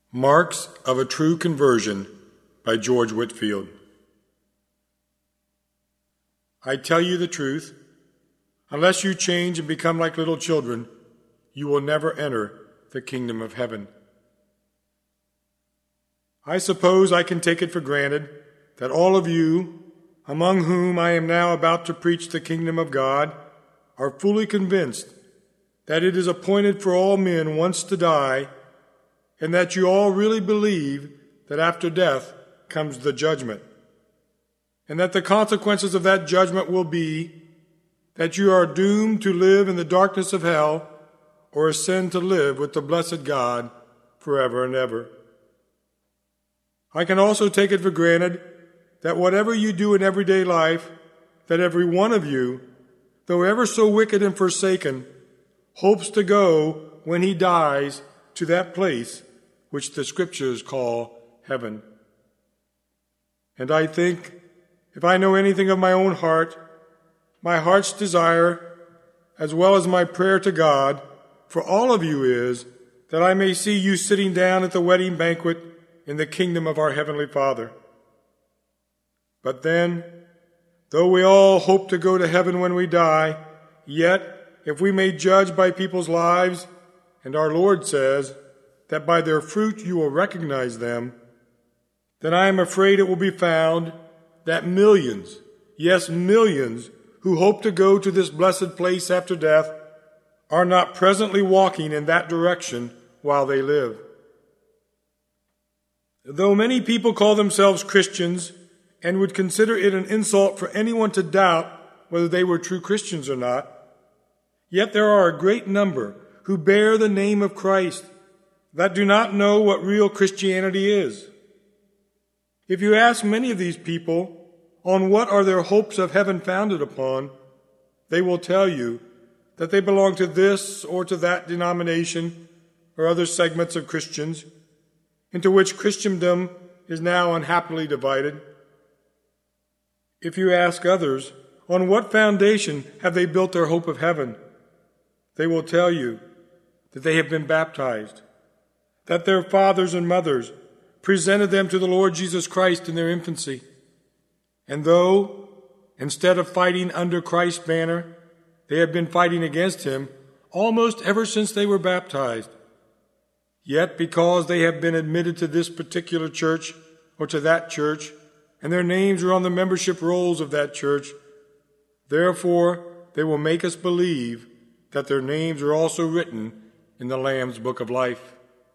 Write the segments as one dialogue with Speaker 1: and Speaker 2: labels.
Speaker 1: Marks of a True Conversion by George Whitefield. I tell you the truth, unless you change and become like little children, you will never enter the kingdom of heaven. I suppose I can take it for granted that all of you, among whom I am now about to preach the kingdom of God, are fully convinced that it is appointed for all men once to die, and that you all really believe that after death comes the judgment, and that the consequences of that judgment will be that you are doomed to live in the darkness of hell or ascend to live with the blessed God forever and ever. I can also take it for granted that whatever you do in everyday life, that every one of you, though ever so wicked and forsaken, hopes to go when he dies to that place which the Scriptures call heaven. And I think, if I know anything of my own heart, my heart's desire, as well as my prayer to God, for all of you is that I may see you sitting down at the wedding banquet in the kingdom of our Heavenly Father. But then, though we all hope to go to heaven when we die, yet, if we may judge by people's lives, and our Lord says that by their fruit you will recognize them, then I am afraid it will be found that millions, yes, millions, who hope to go to this blessed place after death are not presently walking in that direction while they live. Though many people call themselves Christians and would consider it an insult for anyone to doubt whether they were true Christians or not, yet there are a great number who bear the name of Christ that do not know what real Christianity is. If you ask many of these people on what are their hopes of heaven founded upon, they will tell you that they belong to this or to that denomination or other segments of Christians, into which Christendom is now unhappily divided. If you ask others on what foundation have they built their hope of heaven, they will tell you that they have been baptized, that their fathers and mothers presented them to the Lord Jesus Christ in their infancy. And though, instead of fighting under Christ's banner, they have been fighting against him almost ever since they were baptized, yet because they have been admitted to this particular church or to that church, and their names are on the membership rolls of that church, therefore they will make us believe that their names are also written in the Lamb's Book of Life.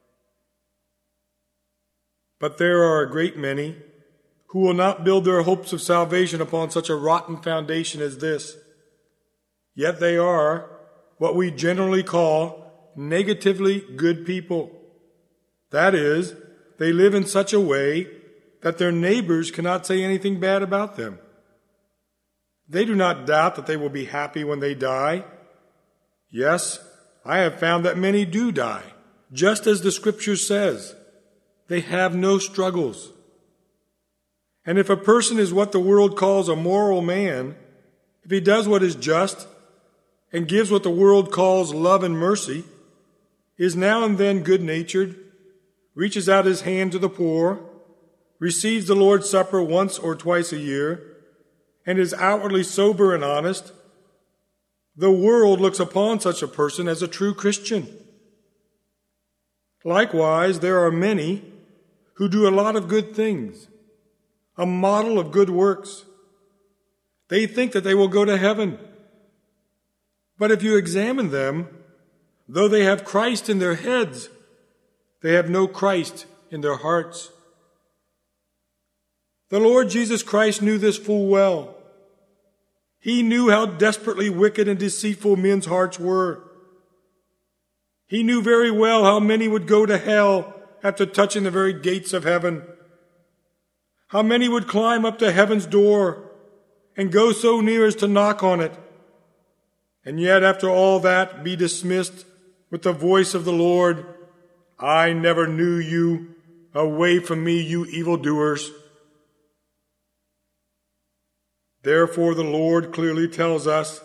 Speaker 1: But there are a great many who will not build their hopes of salvation upon such a rotten foundation as this. Yet they are what we generally call negatively good people. That is, they live in such a way that their neighbors cannot say anything bad about them. They do not doubt that they will be happy when they die. Yes, I have found that many do die, just as the Scripture says. They have no struggles. And if a person is what the world calls a moral man, if he does what is just and gives what the world calls love and mercy, is now and then good-natured, reaches out his hand to the poor, receives the Lord's Supper once or twice a year, and is outwardly sober and honest, the world looks upon such a person as a true Christian. Likewise, there are many who do a lot of good things, a model of good works. They think that they will go to heaven. But if you examine them, though they have Christ in their heads, they have no Christ in their hearts. The Lord Jesus Christ knew this full well. He knew how desperately wicked and deceitful men's hearts were. He knew very well how many would go to hell after touching the very gates of heaven. How many would climb up to heaven's door and go so near as to knock on it, and yet after all that be dismissed with the voice of the Lord, "I never knew you. Away from me, you evildoers." Therefore the Lord clearly tells us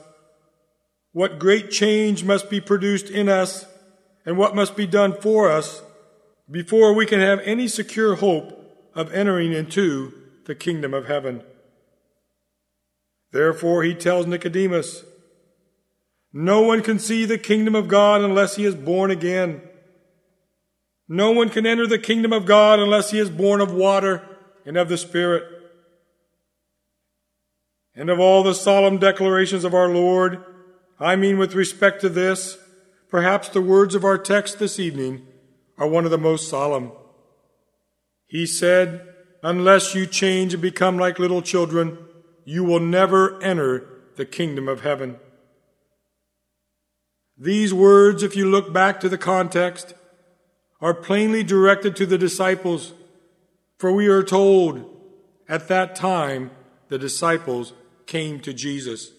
Speaker 1: what great change must be produced in us and what must be done for us before we can have any secure hope of entering into the kingdom of heaven. Therefore, he tells Nicodemus, no one can see the kingdom of God unless he is born again. No one can enter the kingdom of God unless he is born of water and of the Spirit. And of all the solemn declarations of our Lord, I mean with respect to this, perhaps the words of our text this evening are one of the most solemn. He said, unless you change and become like little children, you will never enter the kingdom of heaven. These words, if you look back to the context, are plainly directed to the disciples, for we are told, at that time, the disciples came to Jesus.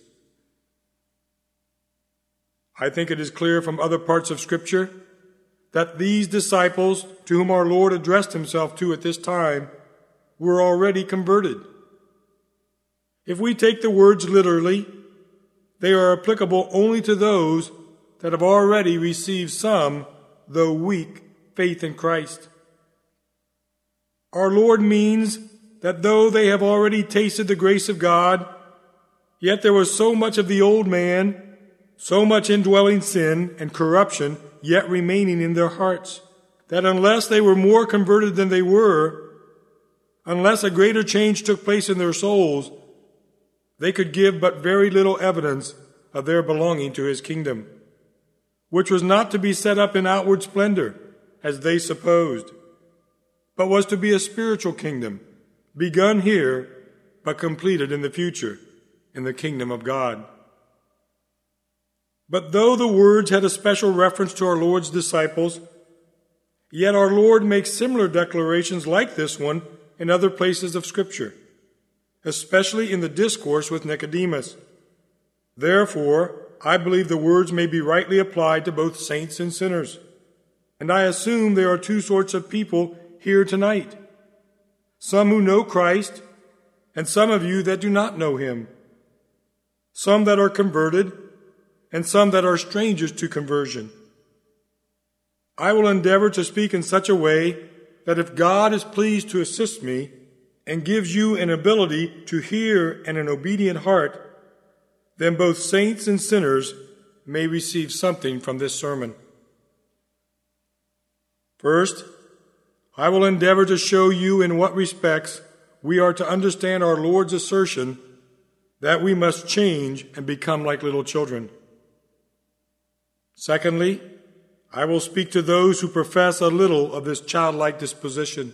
Speaker 1: I think it is clear from other parts of Scripture that these disciples, to whom our Lord addressed himself to at this time, were already converted. If we take the words literally, they are applicable only to those that have already received some, though weak, faith in Christ. Our Lord means that though they have already tasted the grace of God, yet there was so much of the old man, so much indwelling sin and corruption yet remaining in their hearts, that unless they were more converted than they were, unless a greater change took place in their souls, they could give but very little evidence of their belonging to his kingdom, which was not to be set up in outward splendor, as they supposed, but was to be a spiritual kingdom, begun here, but completed in the future, in the kingdom of God. But though the words had a special reference to our Lord's disciples, yet our Lord makes similar declarations like this one in other places of Scripture, especially in the discourse with Nicodemus. Therefore, I believe the words may be rightly applied to both saints and sinners. And I assume there are two sorts of people here tonight. Some who know Christ, and some of you that do not know him. Some that are converted, and some that are strangers to conversion. I will endeavor to speak in such a way that if God is pleased to assist me and gives you an ability to hear and an obedient heart, then both saints and sinners may receive something from this sermon. First, I will endeavor to show you in what respects we are to understand our Lord's assertion that we must change and become like little children. Secondly, I will speak to those who profess a little of this childlike disposition.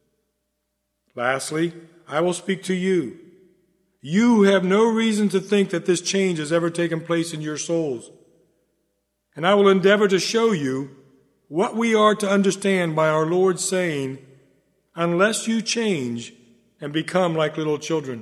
Speaker 1: Lastly, I will speak to you. You have no reason to think that this change has ever taken place in your souls. And I will endeavor to show you what we are to understand by our Lord saying, unless you change and become like little children.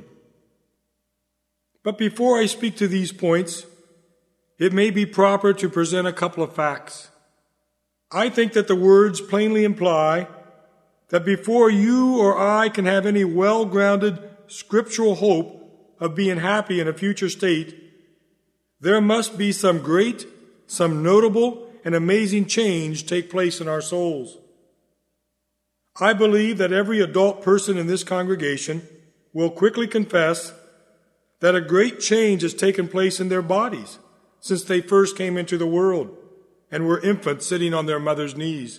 Speaker 1: But before I speak to these points, it may be proper to present a couple of facts. I think that the words plainly imply that before you or I can have any well-grounded scriptural hope of being happy in a future state, there must be some great, some notable, and amazing change take place in our souls. I believe that every adult person in this congregation will quickly confess that a great change has taken place in their bodies since they first came into the world and were infants sitting on their mother's knees.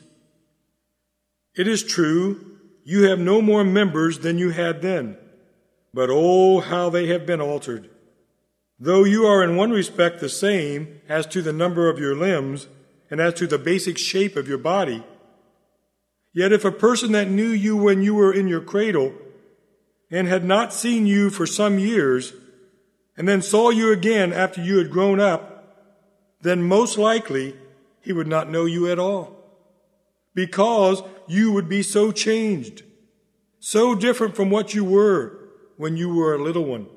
Speaker 1: It is true, you have no more members than you had then, but oh, how they have been altered. Though you are in one respect the same as to the number of your limbs and as to the basic shape of your body, yet if a person that knew you when you were in your cradle and had not seen you for some years, and then saw you again after you had grown up, then most likely he would not know you at all, because you would be so changed, so different from what you were when you were a little one.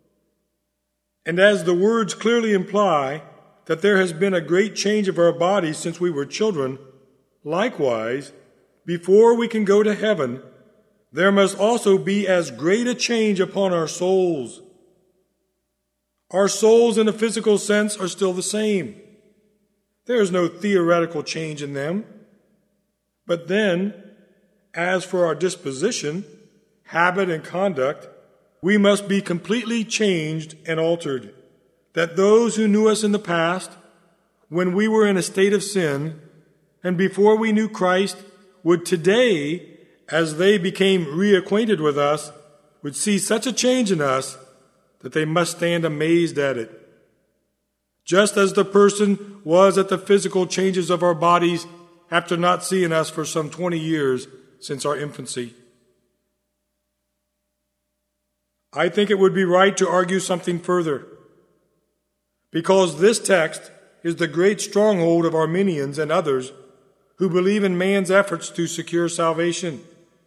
Speaker 1: And as the words clearly imply that there has been a great change of our bodies since we were children, likewise, before we can go to heaven, there must also be as great a change upon our souls. Our souls in a physical sense are still the same. There is no theoretical change in them. But then, as for our disposition, habit, and conduct, we must be completely changed and altered, that those who knew us in the past, when we were in a state of sin, and before we knew Christ, would today, as they became reacquainted with us, would see such a change in us that they must stand amazed at it. Just as the person was at the physical changes of our bodies after not seeing us for some 20 years since our infancy. I think it would be right to argue something further, because this text is the great stronghold of Arminians and others who believe in man's efforts to secure salvation.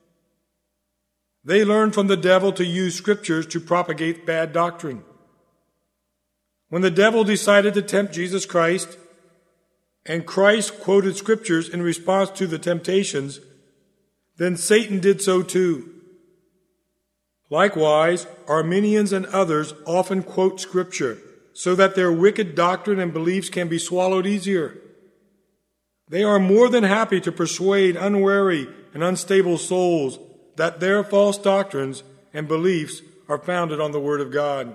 Speaker 1: They learn from the devil to use scriptures to propagate bad doctrine. When the devil decided to tempt Jesus Christ, and Christ quoted scriptures in response to the temptations, then Satan did so too. Likewise, Arminians and others often quote scripture so that their wicked doctrine and beliefs can be swallowed easier. They are more than happy to persuade unwary and unstable souls that their false doctrines and beliefs are founded on the Word of God.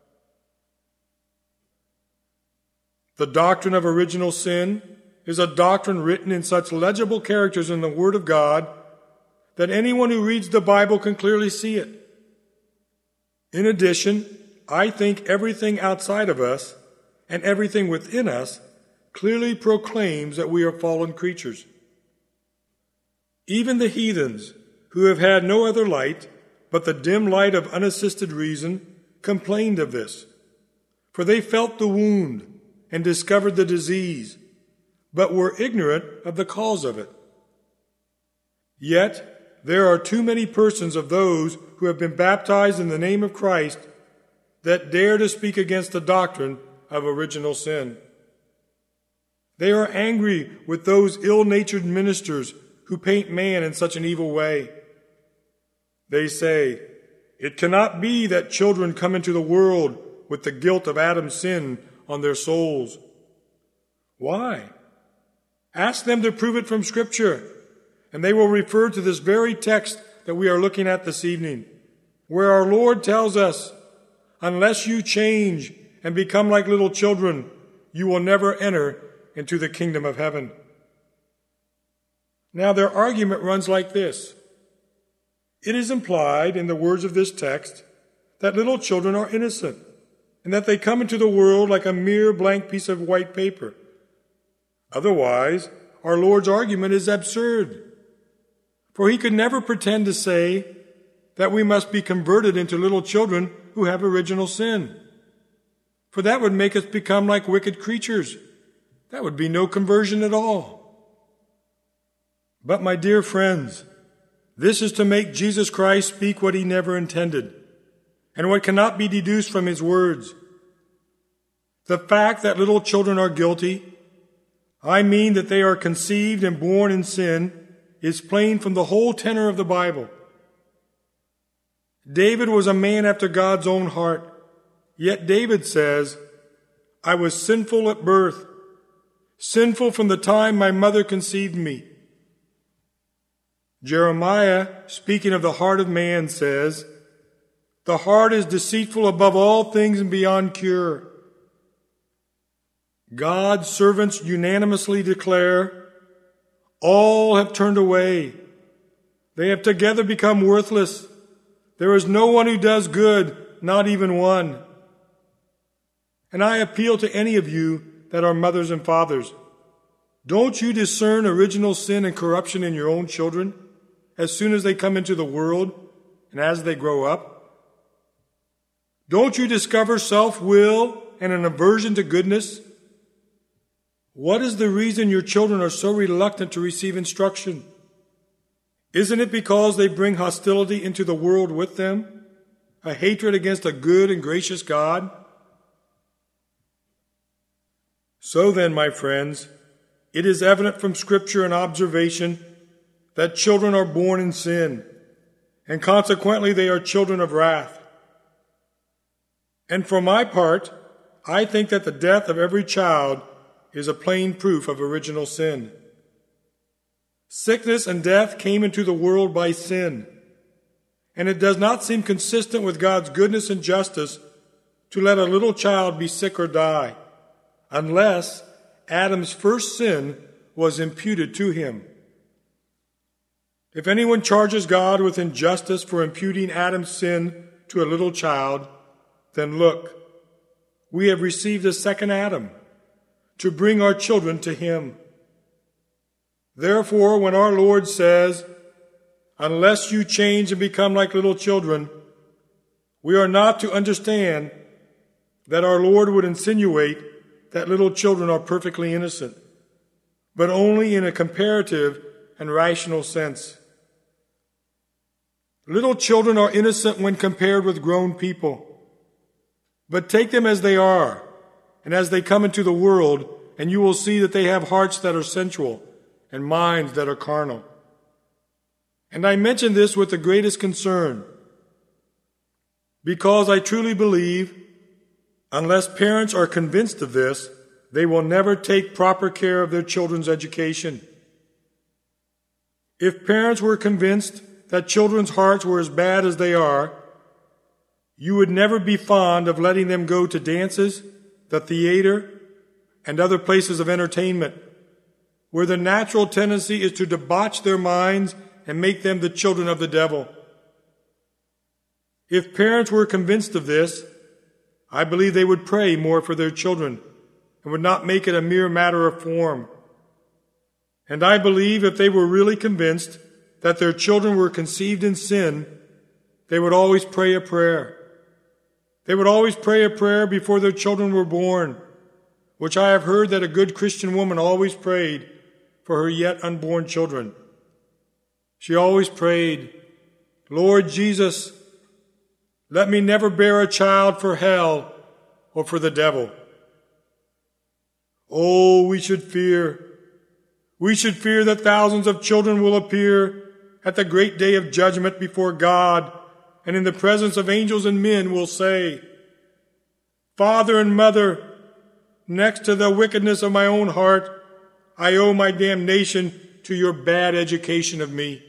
Speaker 1: The doctrine of original sin is a doctrine written in such legible characters in the Word of God that anyone who reads the Bible can clearly see it. In addition, I think everything outside of us and everything within us clearly proclaims that we are fallen creatures. Even the heathens, who have had no other light but the dim light of unassisted reason, complained of this, for they felt the wound and discovered the disease, but were ignorant of the cause of it. Yet there are too many persons of those who have been baptized in the name of Christ that dare to speak against the doctrine of original sin. They are angry with those ill-natured ministers who paint man in such an evil way. They say, "It cannot be that children come into the world with the guilt of Adam's sin on their souls." Why? Ask them to prove it from Scripture, and they will refer to this very text that we are looking at this evening, where our Lord tells us, "Unless you change and become like little children, you will never enter into the kingdom of heaven." Now their argument runs like this. It is implied in the words of this text that little children are innocent, and that they come into the world like a mere blank piece of white paper. Otherwise, our Lord's argument is absurd, for he could never pretend to say that we must be converted into little children who have original sin, for that would make us become like wicked creatures. That would be no conversion at all. But my dear friends, this is to make Jesus Christ speak what he never intended, and what cannot be deduced from his words. The fact that little children are guilty, I mean that they are conceived and born in sin, is plain from the whole tenor of the Bible. David was a man after God's own heart, yet David says, "I was sinful at birth, sinful from the time my mother conceived me." Jeremiah, speaking of the heart of man, says, "The heart is deceitful above all things and beyond cure." God's servants unanimously declare, "All have turned away. They have together become worthless. There is no one who does good, not even one." And I appeal to any of you that are mothers and fathers. Don't you discern original sin and corruption in your own children as soon as they come into the world and as they grow up? Don't you discover self-will and an aversion to goodness? What is the reason your children are so reluctant to receive instruction? Isn't it because they bring hostility into the world with them, a hatred against a good and gracious God? So then, my friends, it is evident from Scripture and observation that children are born in sin, and consequently they are children of wrath. And for my part, I think that the death of every child is a plain proof of original sin. Sickness and death came into the world by sin, and it does not seem consistent with God's goodness and justice to let a little child be sick or die, unless Adam's first sin was imputed to him. If anyone charges God with injustice for imputing Adam's sin to a little child, then look, we have received a second Adam to bring our children to him. Therefore, when our Lord says, "Unless you change and become like little children," we are not to understand that our Lord would insinuate that little children are perfectly innocent, but only in a comparative and rational sense. Little children are innocent when compared with grown people, but take them as they are and as they come into the world, and you will see that they have hearts that are sensual and minds that are carnal. And I mention this with the greatest concern, because I truly believe, unless parents are convinced of this, they will never take proper care of their children's education. If parents were convinced that children's hearts were as bad as they are, you would never be fond of letting them go to dances, the theater, and other places of entertainment, where the natural tendency is to debauch their minds and make them the children of the devil. If parents were convinced of this, I believe they would pray more for their children and would not make it a mere matter of form. And I believe if they were really convinced that their children were conceived in sin, they would always pray a prayer. They would always pray a prayer before their children were born, which I have heard that a good Christian woman always prayed for her yet unborn children. She always prayed, "Lord Jesus, let me never bear a child for hell or for the devil." Oh, we should fear. We should fear that thousands of children will appear at the great day of judgment before God, and in the presence of angels and men will say, "Father and mother, next to the wickedness of my own heart, I owe my damnation to your bad education of me."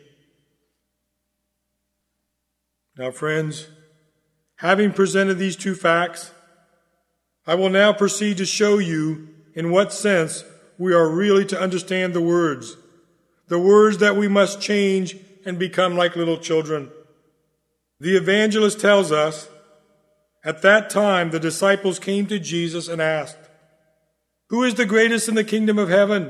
Speaker 1: Now, friends, having presented these two facts, I will now proceed to show you in what sense we are really to understand the words that we must change and become like little children. The evangelist tells us, at that time the disciples came to Jesus and asked, "Who is the greatest in the kingdom of heaven?"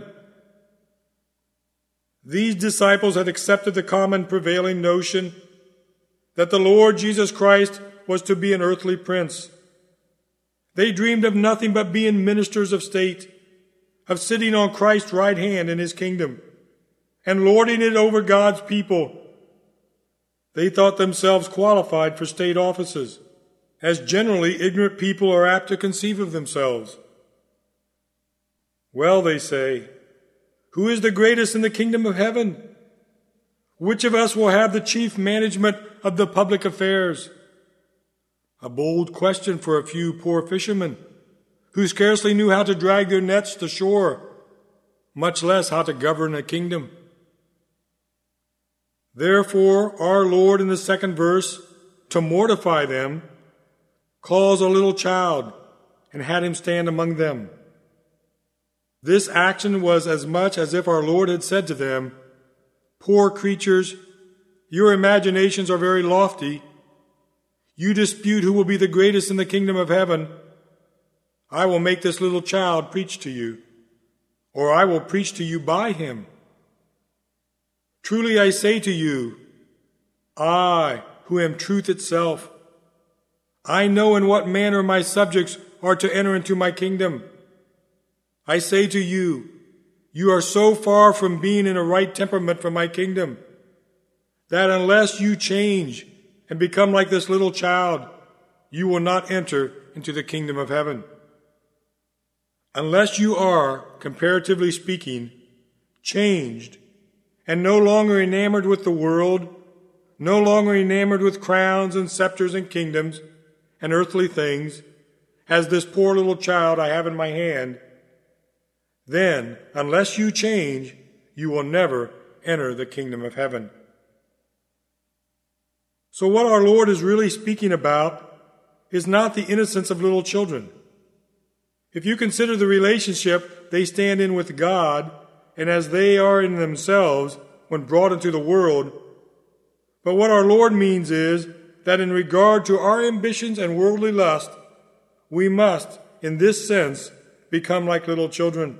Speaker 1: These disciples had accepted the common prevailing notion that the Lord Jesus Christ was to be an earthly prince. They dreamed of nothing but being ministers of state, of sitting on Christ's right hand in his kingdom, and lording it over God's people. They thought themselves qualified for state offices, as generally ignorant people are apt to conceive of themselves. "Well," they say, "who is the greatest in the kingdom of heaven? Which of us will have the chief management of the public affairs?" A bold question for a few poor fishermen, who scarcely knew how to drag their nets to shore, much less how to govern a kingdom. Therefore, our Lord in the second verse, to mortify them, calls a little child and had him stand among them. This action was as much as if our Lord had said to them, "Poor creatures, your imaginations are very lofty. You dispute who will be the greatest in the kingdom of heaven. I will make this little child preach to you, or I will preach to you by him. Truly I say to you, I, who am truth itself, I know in what manner my subjects are to enter into my kingdom. I say to you, you are so far from being in a right temperament for my kingdom, that unless you change and become like this little child, you will not enter into the kingdom of heaven. Unless you are, comparatively speaking, changed and no longer enamored with the world, no longer enamored with crowns and scepters and kingdoms and earthly things, as this poor little child I have in my hand, then, unless you change, you will never enter the kingdom of heaven. So what our Lord is really speaking about is not the innocence of little children. If you consider the relationship they stand in with God, and as they are in themselves when brought into the world, but what our Lord means is that in regard to our ambitions and worldly lust, we must, in this sense, become like little children.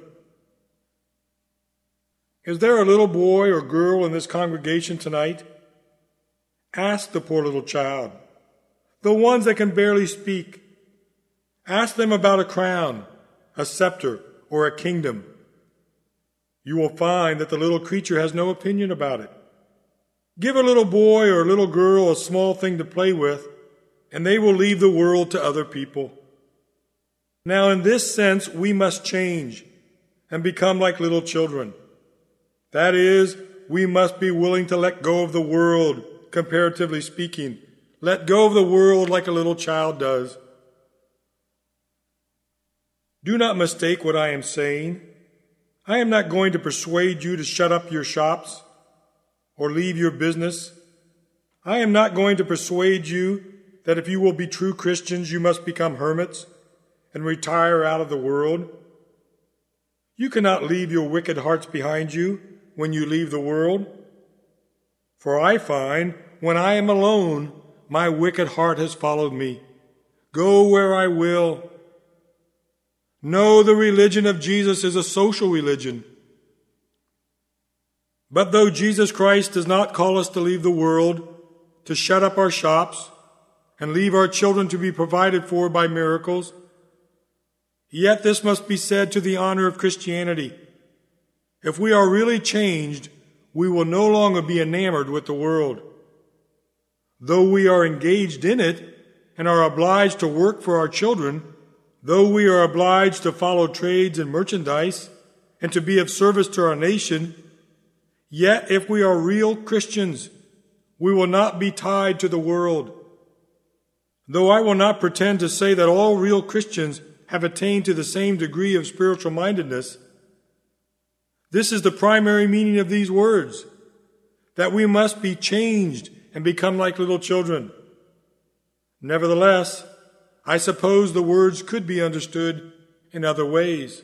Speaker 1: Is there a little boy or girl in this congregation tonight? Ask the poor little child, the ones that can barely speak. Ask them about a crown, a scepter, or a kingdom. You will find that the little creature has no opinion about it. Give a little boy or a little girl a small thing to play with, and they will leave the world to other people. Now, in this sense, we must change and become like little children. That is, we must be willing to let go of the world, comparatively speaking. Let go of the world like a little child does. Do not mistake what I am saying. I am not going to persuade you to shut up your shops or leave your business. I am not going to persuade you that if you will be true Christians, you must become hermits and retire out of the world. You cannot leave your wicked hearts behind you when you leave the world. For I find, when I am alone, my wicked heart has followed me. Go where I will. No, the religion of Jesus is a social religion. But though Jesus Christ does not call us to leave the world, to shut up our shops, and leave our children to be provided for by miracles, yet this must be said to the honor of Christianity. If we are really changed, we will no longer be enamored with the world. Though we are engaged in it and are obliged to work for our children, though we are obliged to follow trades and merchandise and to be of service to our nation, yet if we are real Christians, we will not be tied to the world. Though I will not pretend to say that all real Christians have attained to the same degree of spiritual mindedness, this is the primary meaning of these words, that we must be changed and become like little children. Nevertheless, I suppose the words could be understood in other ways.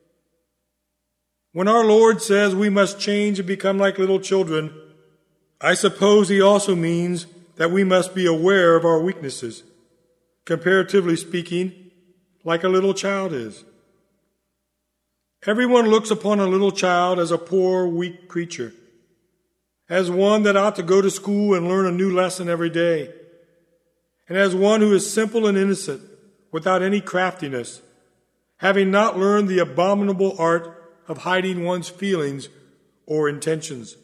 Speaker 1: When our Lord says we must change and become like little children, I suppose he also means that we must be aware of our weaknesses, comparatively speaking, like a little child is. Everyone looks upon a little child as a poor, weak creature, as one that ought to go to school and learn a new lesson every day, and as one who is simple and innocent, without any craftiness, having not learned the abominable art of hiding one's feelings or intentions.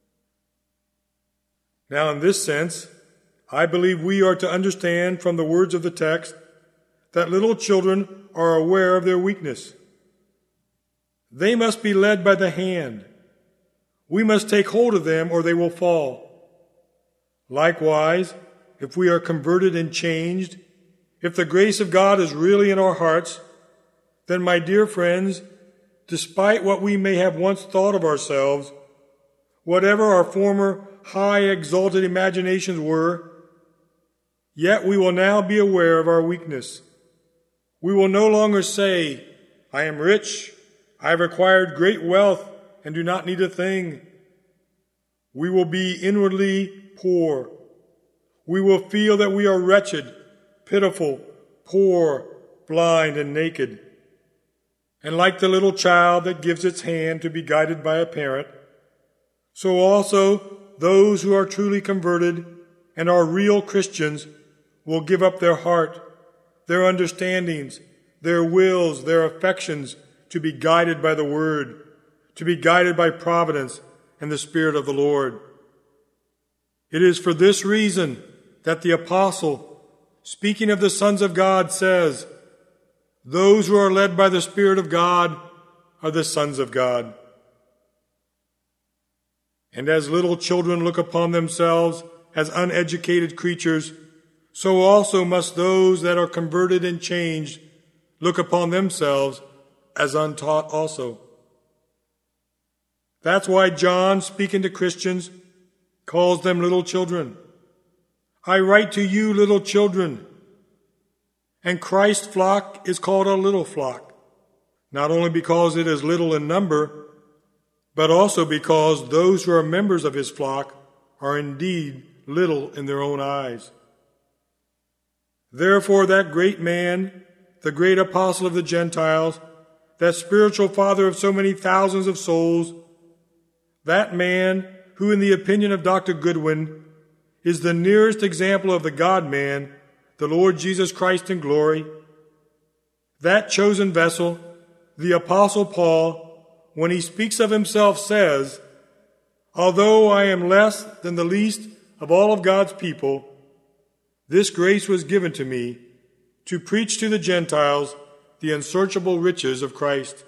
Speaker 1: Now, in this sense, I believe we are to understand from the words of the text that little children are aware of their weakness. They must be led by the hand. We must take hold of them or they will fall. Likewise, if we are converted and changed, if the grace of God is really in our hearts, then, my dear friends, despite what we may have once thought of ourselves, whatever our former high exalted imaginations were, yet we will now be aware of our weakness. We will no longer say, I am rich, I have acquired great wealth and do not need a thing. We will be inwardly poor. We will feel that we are wretched, pitiful, poor, blind, and naked. And like the little child that gives its hand to be guided by a parent, so also those who are truly converted and are real Christians will give up their heart, their understandings, their wills, their affections to be guided by the Word, to be guided by providence and the Spirit of the Lord. It is for this reason that the Apostle, speaking of the sons of God, says, those who are led by the Spirit of God are the sons of God. And as little children look upon themselves as uneducated creatures, so also must those that are converted and changed look upon themselves as untaught also. That's why John, speaking to Christians, calls them little children. I write to you, little children. And Christ's flock is called a little flock, not only because it is little in number, but also because those who are members of his flock are indeed little in their own eyes. Therefore, that great man, the great apostle of the Gentiles, that spiritual father of so many thousands of souls, that man who, in the opinion of Dr. Goodwin, is the nearest example of the God-man, the Lord Jesus Christ in glory, that chosen vessel, the Apostle Paul, when he speaks of himself, says, although I am less than the least of all of God's people, this grace was given to me to preach to the Gentiles the unsearchable riches of Christ.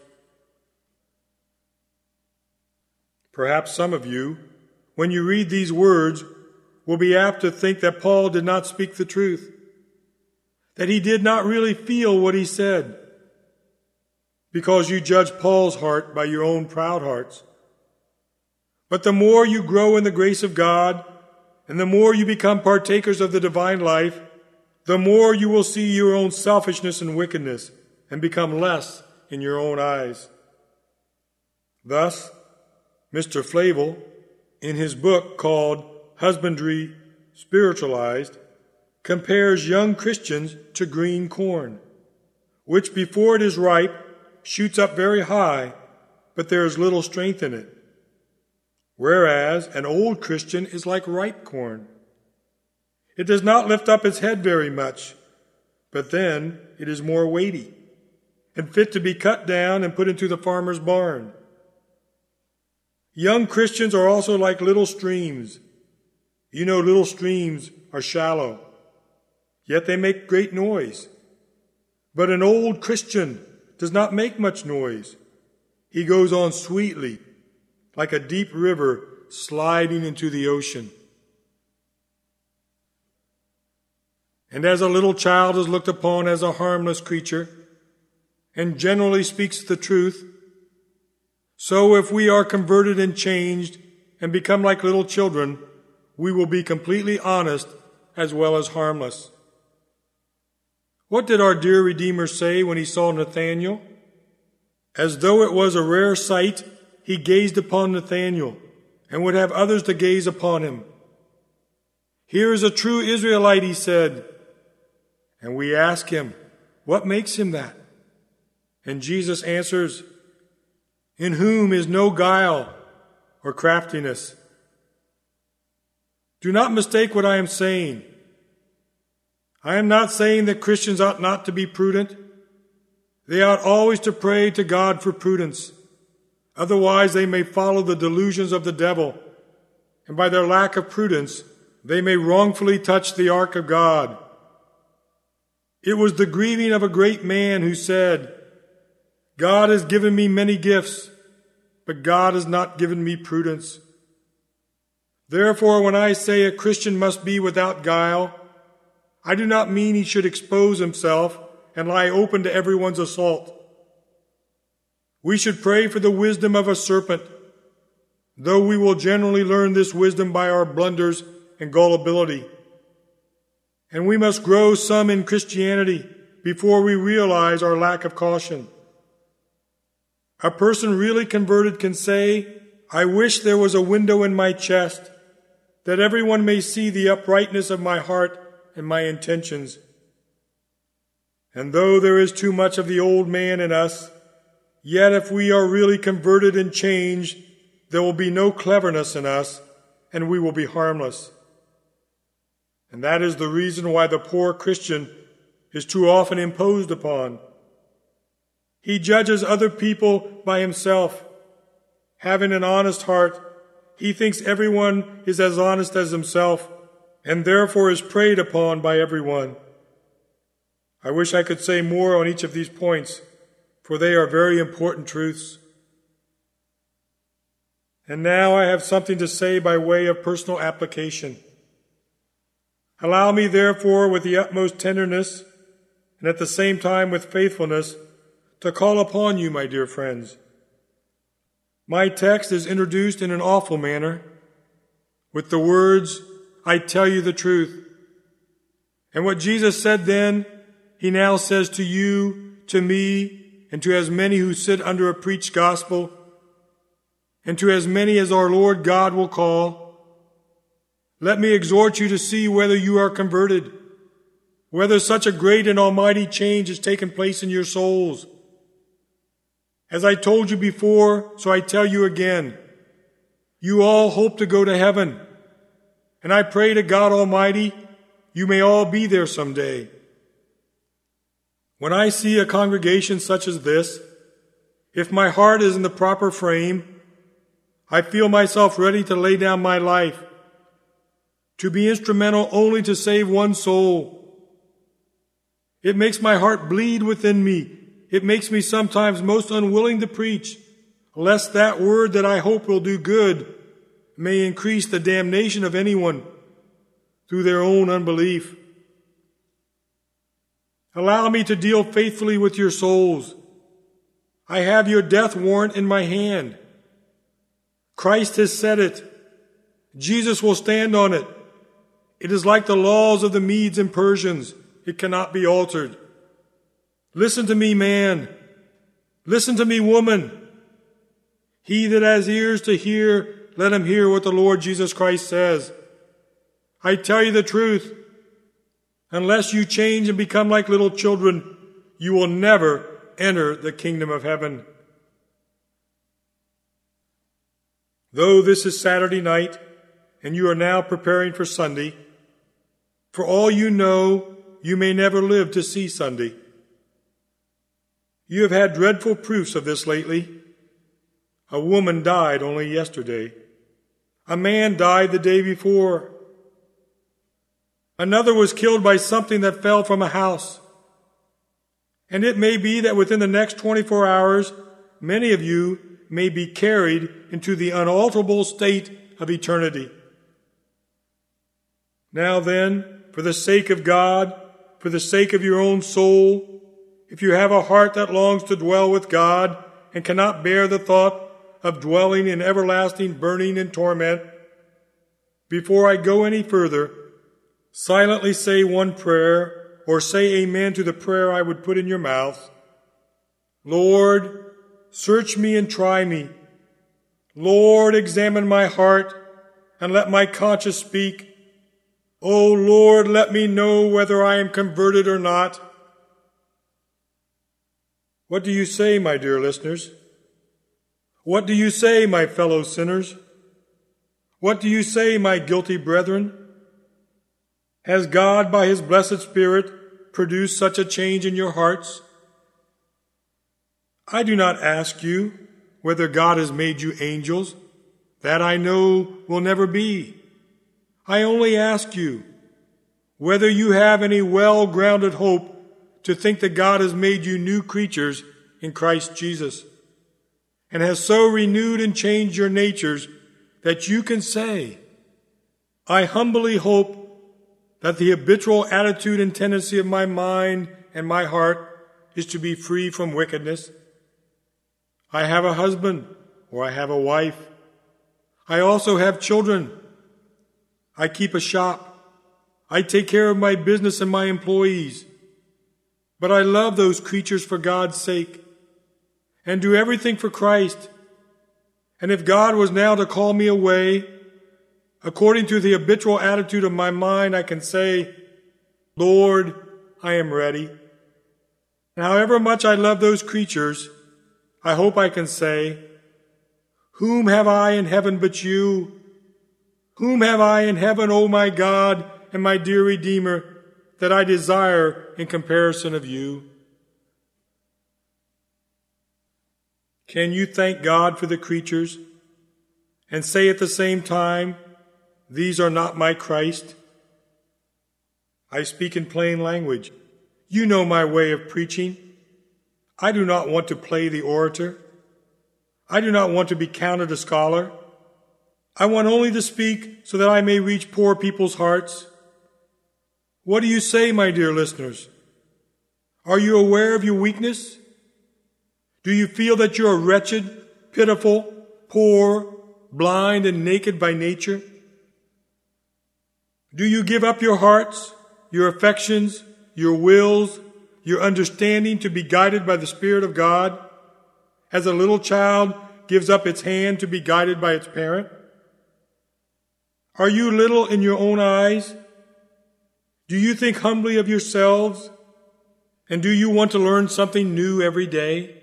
Speaker 1: Perhaps some of you, when you read these words, will be apt to think that Paul did not speak the truth, that he did not really feel what he said, because you judge Paul's heart by your own proud hearts. But the more you grow in the grace of God, and the more you become partakers of the divine life, the more you will see your own selfishness and wickedness and become less in your own eyes. Thus, Mr. Flavel, in his book called Husbandry Spiritualized, compares young Christians to green corn, which before it is ripe shoots up very high, but there is little strength in it. Whereas an old Christian is like ripe corn. It does not lift up its head very much, but then it is more weighty and fit to be cut down and put into the farmer's barn. Young Christians are also like little streams. You know, little streams are shallow, yet they make great noise. But an old Christian does not make much noise. He goes on sweetly, like a deep river sliding into the ocean. And as a little child is looked upon as a harmless creature, and generally speaks the truth, so if we are converted and changed and become like little children, we will be completely honest as well as harmless. What did our dear Redeemer say when he saw Nathanael? As though it was a rare sight, he gazed upon Nathanael and would have others to gaze upon him. Here is a true Israelite, he said. And we ask him, what makes him that? And Jesus answers, in whom is no guile or craftiness. Do not mistake what I am saying. I am not saying that Christians ought not to be prudent. They ought always to pray to God for prudence. Otherwise, they may follow the delusions of the devil, and by their lack of prudence, they may wrongfully touch the ark of God. It was the grieving of a great man who said, God has given me many gifts, but God has not given me prudence. Therefore, when I say a Christian must be without guile, I do not mean he should expose himself and lie open to everyone's assault. We should pray for the wisdom of a serpent, though we will generally learn this wisdom by our blunders and gullibility. And we must grow some in Christianity before we realize our lack of caution. A person really converted can say, I wish there was a window in my chest, that everyone may see the uprightness of my heart and my intentions. And though there is too much of the old man in us, yet if we are really converted and changed, there will be no cleverness in us, and we will be harmless. And that is the reason why the poor Christian is too often imposed upon. He judges other people by himself. Having an honest heart, he thinks everyone is as honest as himself, and therefore is preyed upon by everyone. I wish I could say more on each of these points, for they are very important truths. And now I have something to say by way of personal application. Allow me, therefore, with the utmost tenderness, and at the same time with faithfulness, to call upon you, my dear friends. My text is introduced in an awful manner with the words, I tell you the truth. And what Jesus said then, he now says to you, to me, and to as many who sit under a preached gospel, and to as many as our Lord God will call. Let me exhort you to see whether you are converted, whether such a great and almighty change has taken place in your souls. As I told you before, so I tell you again, you all hope to go to heaven, and I pray to God Almighty, you may all be there someday. When I see a congregation such as this, if my heart is in the proper frame, I feel myself ready to lay down my life, to be instrumental only to save one soul. It makes my heart bleed within me. It makes me sometimes most unwilling to preach, lest that word that I hope will do good may increase the damnation of anyone through their own unbelief. Allow me to deal faithfully with your souls. I have your death warrant in my hand. Christ has said it. Jesus will stand on it. It is like the laws of the Medes and Persians. It cannot be altered. Listen to me, man. Listen to me, woman. He that has ears to hear, let him hear what the Lord Jesus Christ says. I tell you the truth. Unless you change and become like little children, you will never enter the kingdom of heaven. Though this is Saturday night, and you are now preparing for Sunday, for all you know, you may never live to see Sunday. You have had dreadful proofs of this lately. A woman died only yesterday. A man died the day before. Another was killed by something that fell from a house. And it may be that within the next 24 hours, many of you may be carried into the unalterable state of eternity. Now then, for the sake of God, for the sake of your own soul, if you have a heart that longs to dwell with God and cannot bear the thought of dwelling in everlasting burning and torment, before I go any further, silently say one prayer, or say amen to the prayer I would put in your mouth. Lord, search me and try me. Lord, examine my heart and let my conscience speak. O Lord, let me know whether I am converted or not. What do you say, my dear listeners? What do you say, my fellow sinners? What do you say, my guilty brethren? Has God, by His blessed Spirit, produced such a change in your hearts? I do not ask you whether God has made you angels. That I know will never be. I only ask you whether you have any well-grounded hope to think that God has made you new creatures in Christ Jesus, and has so renewed and changed your natures that you can say, I humbly hope that the habitual attitude and tendency of my mind and my heart is to be free from wickedness. I have a husband, or I have a wife. I also have children. I keep a shop. I take care of my business and my employees. But I love those creatures for God's sake and do everything for Christ. And if God was now to call me away, according to the habitual attitude of my mind, I can say, Lord, I am ready. And however much I love those creatures, I hope I can say, whom have I in heaven but you? Whom have I in heaven, O my God and my dear Redeemer, that I desire in comparison of you? Can you thank God for the creatures and say at the same time, these are not my Christ? I speak in plain language. You know my way of preaching. I do not want to play the orator. I do not want to be counted a scholar. I want only to speak so that I may reach poor people's hearts. What do you say, my dear listeners? Are you aware of your weakness? Do you feel that you are wretched, pitiful, poor, blind, and naked by nature? Do you give up your hearts, your affections, your wills, your understanding to be guided by the Spirit of God, as a little child gives up its hand to be guided by its parent? Are you little in your own eyes? Do you think humbly of yourselves? And do you want to learn something new every day?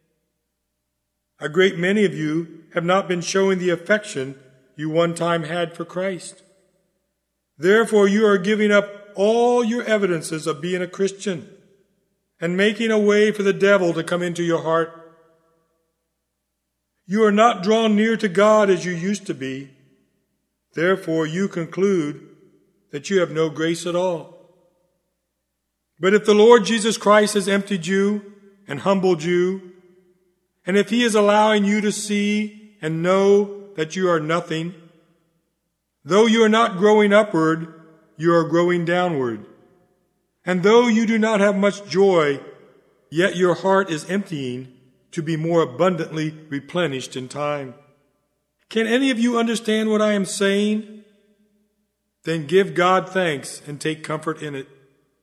Speaker 1: A great many of you have not been showing the affection you one time had for Christ. Therefore, you are giving up all your evidences of being a Christian and making a way for the devil to come into your heart. You are not drawn near to God as you used to be. Therefore, you conclude that you have no grace at all. But if the Lord Jesus Christ has emptied you and humbled you, and if He is allowing you to see and know that you are nothing, though you are not growing upward, you are growing downward. And though you do not have much joy, yet your heart is emptying to be more abundantly replenished in time. Can any of you understand what I am saying? Then give God thanks and take comfort in it.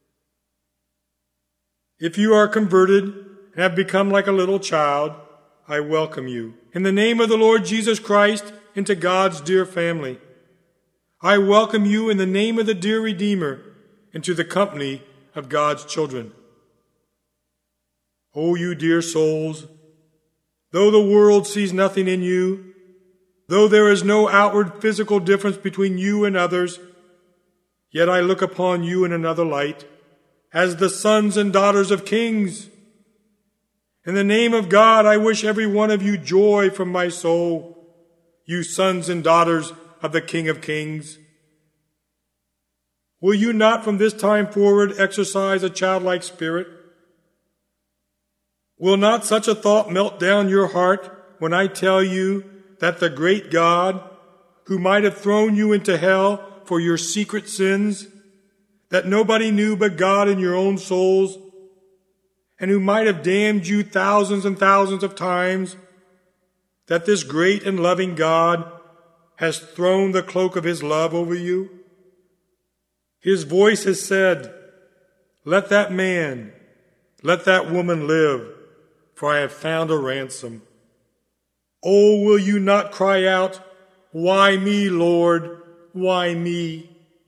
Speaker 1: If you are converted and have become like a little child, I welcome you, in the name of the Lord Jesus Christ, into God's dear family. I welcome you in the name of the dear Redeemer into the company of God's children. O you dear souls, though the world sees nothing in you, though there is no outward physical difference between you and others, yet I look upon you in another light, as the sons and daughters of kings. In the name of God, I wish every one of you joy from my soul, you sons and daughters of the King of Kings. Will you not from this time forward exercise a childlike spirit? Will not such a thought melt down your heart when I tell you that the great God, who might have thrown you into hell for your secret sins, that nobody knew but God in your own souls, and who might have damned you thousands and thousands of times, that this great and loving God has thrown the cloak of His love over you? His voice has said, "Let that man, let that woman live, for I have found a ransom." Oh, will you not cry out, "Why me, Lord? Why me?"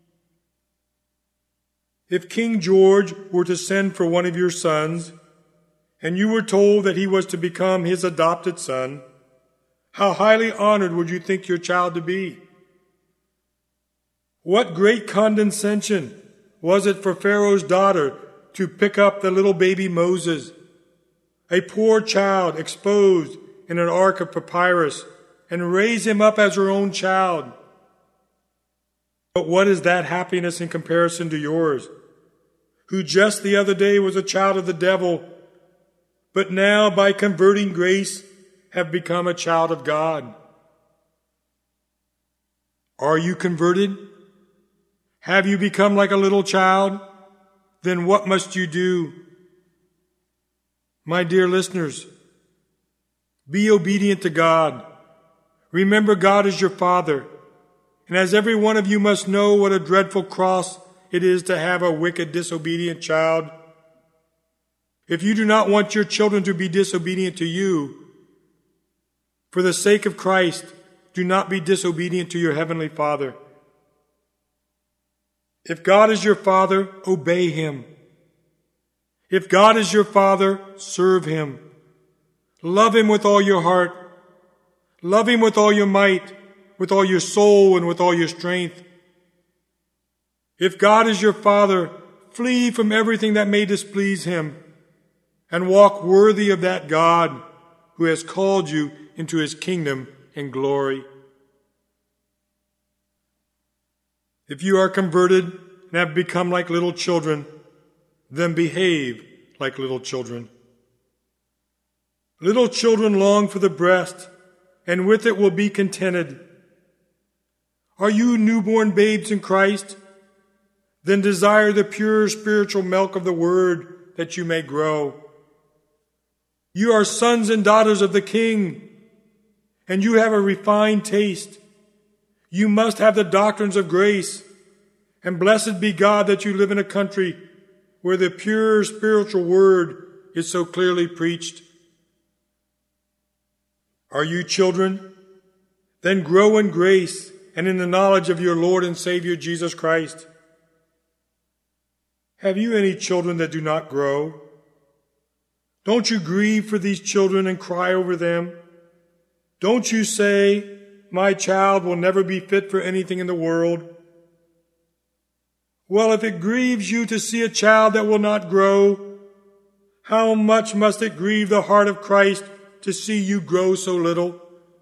Speaker 1: If King George were to send for one of your sons, and you were told that he was to become his adopted son, how highly honored would you think your child to be? What great condescension was it for Pharaoh's daughter to pick up the little baby Moses, a poor child exposed in an ark of papyrus, and raise him up as her own child? But what is that happiness in comparison to yours, who just the other day was a child of the devil, but now by converting grace have become a child of God? Are you converted? Have you become like a little child? Then what must you do? My dear listeners, be obedient to God. Remember, God is your Father. And as every one of you must know what a dreadful cross it is to have a wicked, disobedient child, if you do not want your children to be disobedient to you, for the sake of Christ, do not be disobedient to your Heavenly Father. If God is your Father, obey Him. If God is your Father, serve Him. Love Him with all your heart. Love Him with all your might, with all your soul, and with all your strength. If God is your Father, flee from everything that may displease Him, and walk worthy of that God who has called you into His kingdom and glory. If you are converted and have become like little children, then behave like little children. Little children long for the breast, and with it will be contented. Are you newborn babes in Christ? Then desire the pure spiritual milk of the Word that you may grow. You are sons and daughters of the King, and you have a refined taste. You must have the doctrines of grace, and blessed be God that you live in a country where the pure spiritual word is so clearly preached. Are you children? Then grow in grace and in the knowledge of your Lord and Savior Jesus Christ. Have you any children that do not grow? Don't you grieve for these children and cry over them? Don't you say, my child will never be fit for anything in the world? Well, if it grieves you to see a child that will not grow, how much must it grieve the heart of Christ to see you grow so little?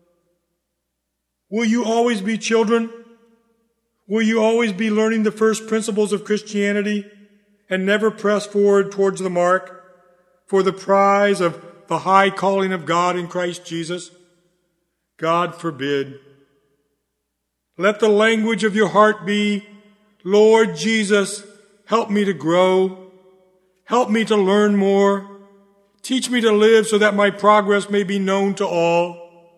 Speaker 1: Will you always be children? Will you always be learning the first principles of Christianity and never press forward towards the mark for the prize of the high calling of God in Christ Jesus? God forbid. Let the language of your heart be, Lord Jesus, help me to grow. Help me to learn more. Teach me to live so that my progress may be known to all.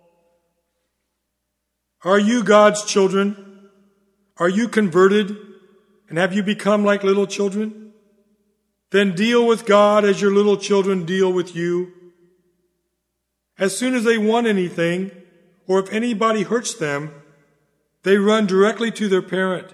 Speaker 1: Are you God's children? Are you converted? And have you become like little children? Then deal with God as your little children deal with you. As soon as they want anything, or if anybody hurts them, they run directly to their parent.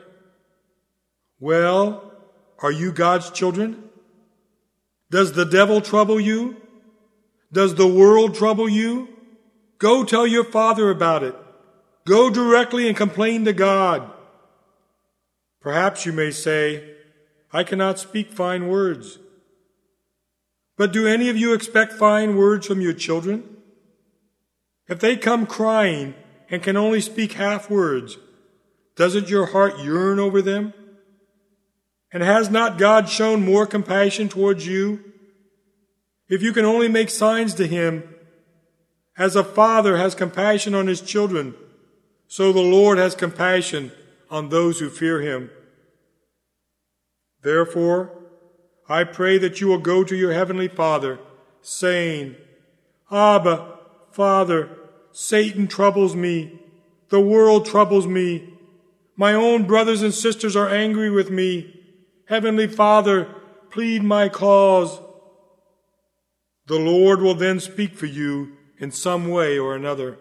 Speaker 1: Well, are you God's children? Does the devil trouble you? Does the world trouble you? Go tell your father about it. Go directly and complain to God. Perhaps you may say, I cannot speak fine words. But do any of you expect fine words from your children? If they come crying and can only speak half words, doesn't your heart yearn over them? And has not God shown more compassion towards you? If you can only make signs to him, as a father has compassion on his children, so the Lord has compassion on those who fear him. Therefore, I pray that you will go to your heavenly Father, saying, Abba, Father, Satan troubles me. The world troubles me. My own brothers and sisters are angry with me. Heavenly Father, plead my cause. The Lord will then speak for you in some way or another.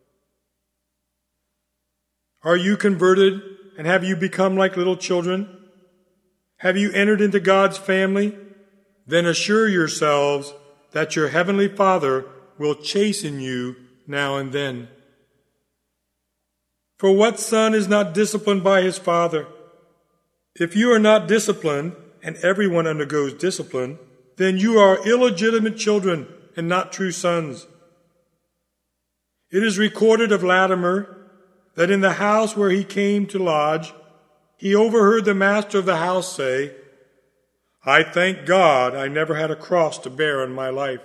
Speaker 1: Are you converted, and have you become like little children? Have you entered into God's family? Then assure yourselves that your heavenly Father will chasten you now and then. For what son is not disciplined by his father? If you are not disciplined, and everyone undergoes discipline, then you are illegitimate children and not true sons. It is recorded of Latimer that in the house where he came to lodge, he overheard the master of the house say, I thank God I never had a cross to bear in my life.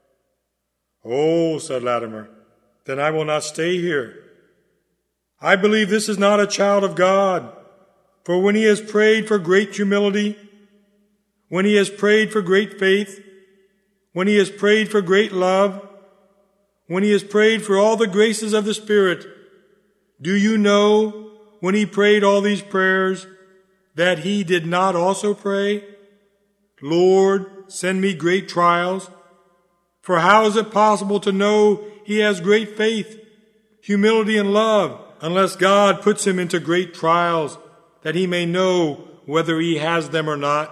Speaker 1: Oh, said Latimer, then I will not stay here. I believe this is not a child of God. For when he has prayed for great humility, when he has prayed for great faith, when he has prayed for great love, when he has prayed for all the graces of the Spirit, do you know, when he prayed all these prayers, that he did not also pray, Lord, send me great trials? For how is it possible to know he has great faith, humility, and love, unless God puts him into great trials, that he may know whether he has them or not?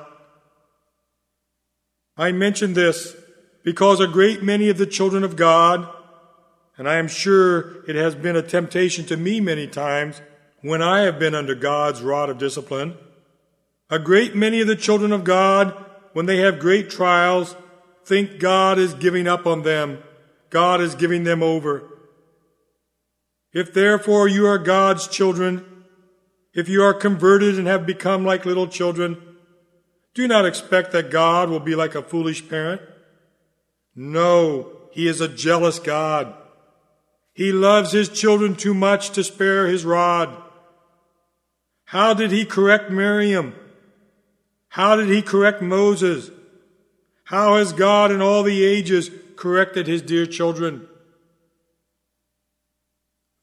Speaker 1: I mention this because a great many of the children of God, and I am sure it has been a temptation to me many times when I have been under God's rod of discipline, a great many of the children of God, when they have great trials, think God is giving up on them. God is giving them over. If therefore you are God's children, if you are converted and have become like little children, do not expect that God will be like a foolish parent. No, he is a jealous God. He loves his children too much to spare his rod. How did he correct Miriam? How did he correct Moses? How has God in all the ages corrected his dear children?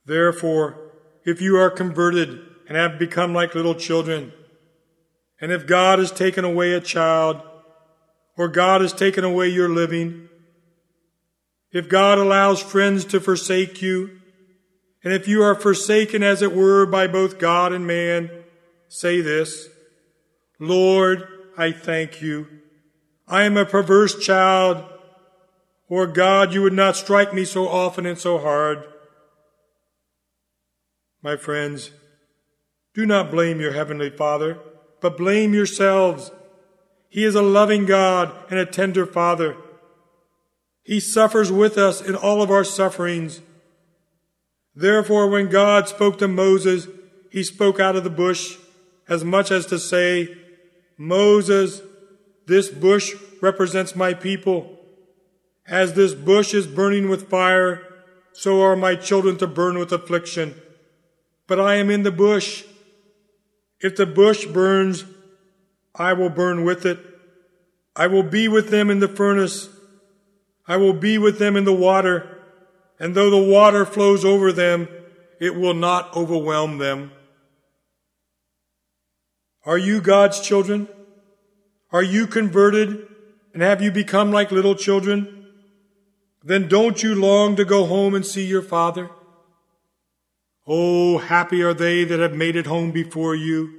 Speaker 1: Therefore, if you are converted and have become like little children, and if God has taken away a child, or God has taken away your living, if God allows friends to forsake you, and if you are forsaken, as it were, by both God and man, say this: Lord, I thank you. I am a perverse child. Or God, you would not strike me so often and so hard. My friends, do not blame your heavenly Father, but blame yourselves. He is a loving God and a tender Father. He suffers with us in all of our sufferings. Therefore, when God spoke to Moses, he spoke out of the bush, as much as to say, Moses, this bush represents my people. As this bush is burning with fire, so are my children to burn with affliction. But I am in the bush. If the bush burns, I will burn with it. I will be with them in the furnace. I will be with them in the water. And though the water flows over them, it will not overwhelm them. Are you God's children? Are you converted? And have you become like little children? Then don't you long to go home and see your Father? Oh, happy are they that have made it home before you.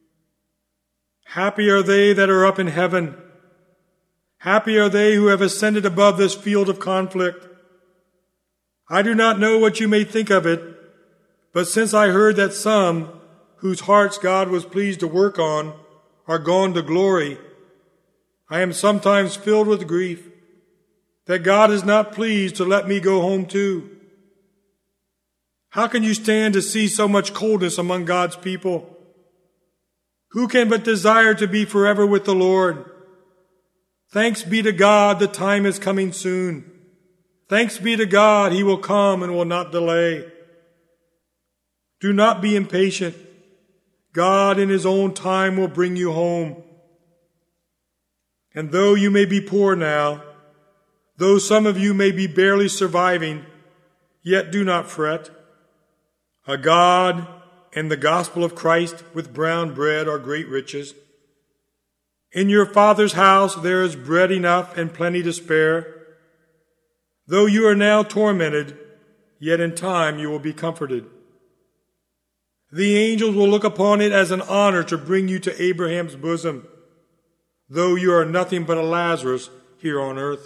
Speaker 1: Happy are they that are up in heaven. Happy are they who have ascended above this field of conflict. I do not know what you may think of it, but since I heard that some, whose hearts God was pleased to work on, are gone to glory, I am sometimes filled with grief that God is not pleased to let me go home too. How can you stand to see so much coldness among God's people? Who can but desire to be forever with the Lord? Thanks be to God, the time is coming soon. Thanks be to God, he will come and will not delay. Do not be impatient. God in his own time will bring you home. And though you may be poor now, though some of you may be barely surviving, yet do not fret. A God and the gospel of Christ with brown bread are great riches. In your Father's house there is bread enough and plenty to spare. Though you are now tormented, yet in time you will be comforted. The angels will look upon it as an honor to bring you to Abraham's bosom, though you are nothing but a Lazarus here on earth.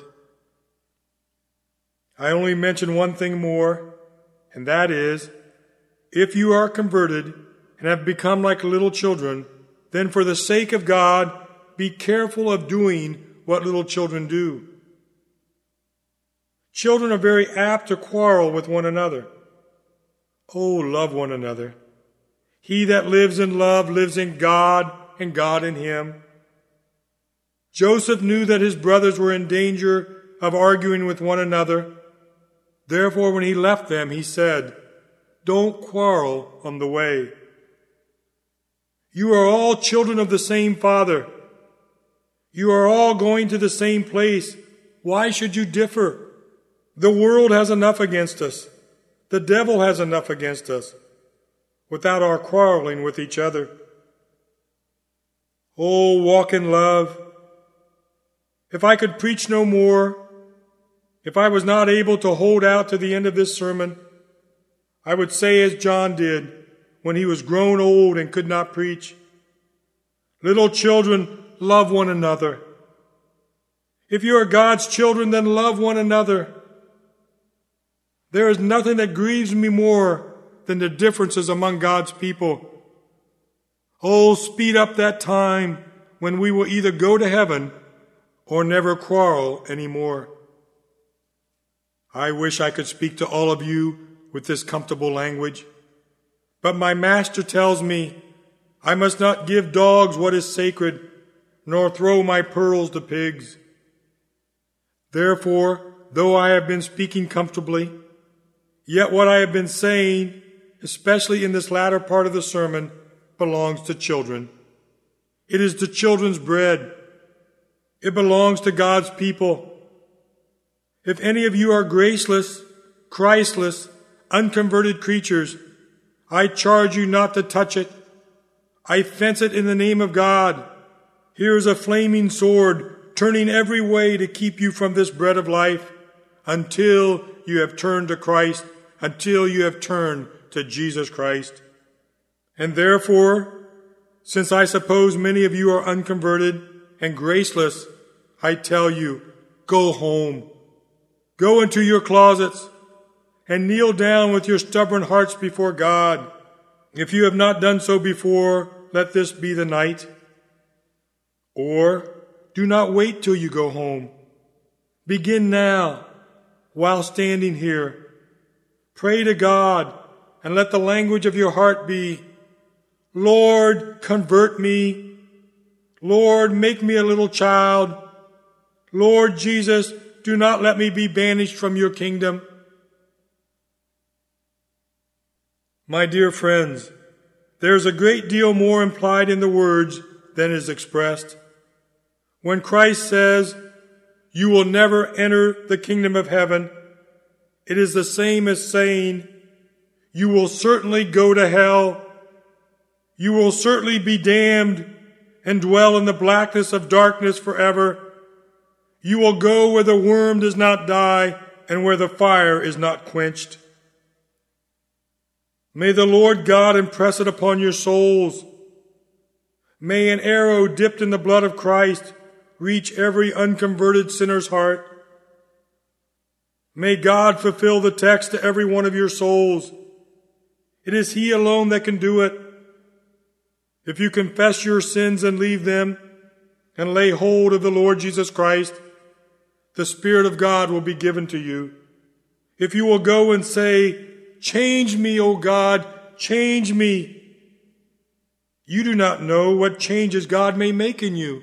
Speaker 1: I only mention one thing more, and that is, if you are converted and have become like little children, then for the sake of God, be careful of doing what little children do. Children are very apt to quarrel with one another. Oh, love one another. He that lives in love lives in God, and God in him. Joseph knew that his brothers were in danger of arguing with one another. Therefore, when he left them, he said, Don't quarrel on the way. You are all children of the same Father. You are all going to the same place. Why should you differ? The world has enough against us. The devil has enough against us, without our quarreling with each other. Oh, walk in love. If I could preach no more, if I was not able to hold out to the end of this sermon, I would say as John did when he was grown old and could not preach, Little children, love one another. If you are God's children, then love one another. There is nothing that grieves me more than the differences among God's people. Oh, speed up that time when we will either go to heaven or never quarrel anymore. I wish I could speak to all of you with this comfortable language, but my master tells me I must not give dogs what is sacred, nor throw my pearls to pigs. Therefore, though I have been speaking comfortably, yet what I have been saying, especially in this latter part of the sermon, belongs to children. It is the children's bread. It belongs to God's people. If any of you are graceless, Christless, unconverted creatures, I charge you not to touch it. I fence it in the name of God. Here is a flaming sword, turning every way to keep you from this bread of life, until you have turned to Christ, until you have turned to Jesus Christ. And therefore, since I suppose many of you are unconverted and graceless, I tell you, go home. Go into your closets and kneel down with your stubborn hearts before God. If you have not done so before, let this be the night. Or do not wait till you go home. Begin now, while standing here. Pray to God and let the language of your heart be, Lord, convert me. Lord, make me a little child. Lord Jesus, do not let me be banished from your kingdom. My dear friends, there is a great deal more implied in the words than is expressed. When Christ says, you will never enter the kingdom of heaven, it is the same as saying, you will certainly go to hell. You will certainly be damned and dwell in the blackness of darkness forever. You will go where the worm does not die and where the fire is not quenched. May the Lord God impress it upon your souls. May an arrow dipped in the blood of Christ reach every unconverted sinner's heart. May God fulfill the text to every one of your souls. It is He alone that can do it. If you confess your sins and leave them and lay hold of the Lord Jesus Christ, the Spirit of God will be given to you. If you will go and say, change me, O God, change me, you do not know what changes God may make in you.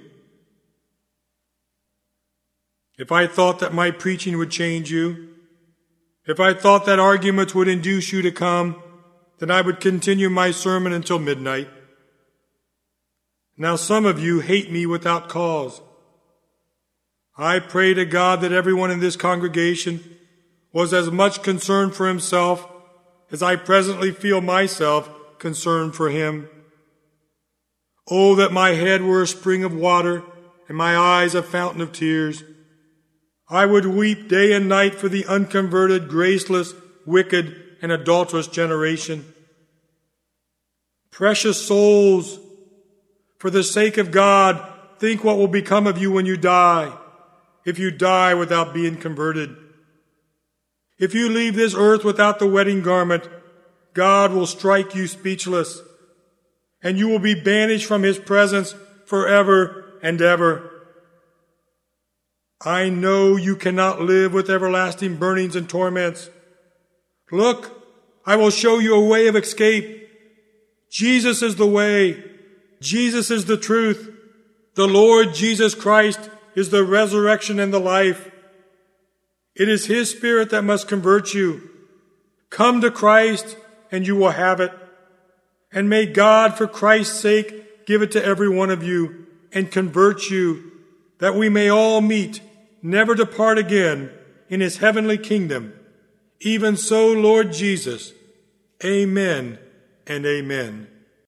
Speaker 1: If I thought that my preaching would change you, if I thought that arguments would induce you to come, then I would continue my sermon until midnight. Now some of you hate me without cause. I pray to God that everyone in this congregation was as much concerned for himself as I presently feel myself concerned for him. Oh, that my head were a spring of water and my eyes a fountain of tears. I would weep day and night for the unconverted, graceless, wicked, and adulterous generation. Precious souls, for the sake of God, think what will become of you when you die, if you die without being converted. If you leave this earth without the wedding garment, God will strike you speechless, and you will be banished from His presence forever and ever. I know you cannot live with everlasting burnings and torments. Look, I will show you a way of escape. Jesus is the way. Jesus is the truth. The Lord Jesus Christ is the resurrection and the life. It is His Spirit that must convert you. Come to Christ and you will have it. And may God, for Christ's sake, give it to every one of you and convert you, that we may all meet, never to part again, in His heavenly kingdom. Even so, Lord Jesus. Amen and amen.